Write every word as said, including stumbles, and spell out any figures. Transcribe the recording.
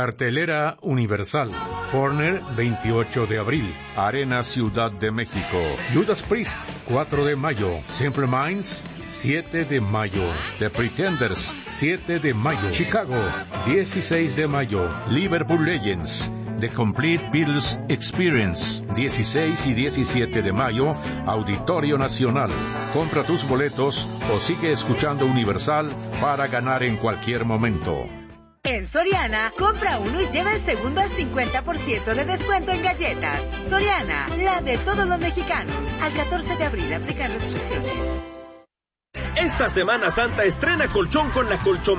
Cartelera Universal. Forner, veintiocho de abril. Arena Ciudad de México. Judas Priest, cuatro de mayo. Simple Minds, siete de mayo. The Pretenders, siete de mayo. Chicago, dieciséis de mayo. Liverpool Legends, The Complete Beatles Experience, dieciséis y diecisiete de mayo. Auditorio Nacional. Compra tus boletos o sigue escuchando Universal para ganar en cualquier momento. En Soriana, compra uno y lleva el segundo al cincuenta por ciento de descuento en galletas. Soriana, la de todos los mexicanos. Al catorce de abril, aplican restricciones. Esta Semana Santa estrena colchón con la colchón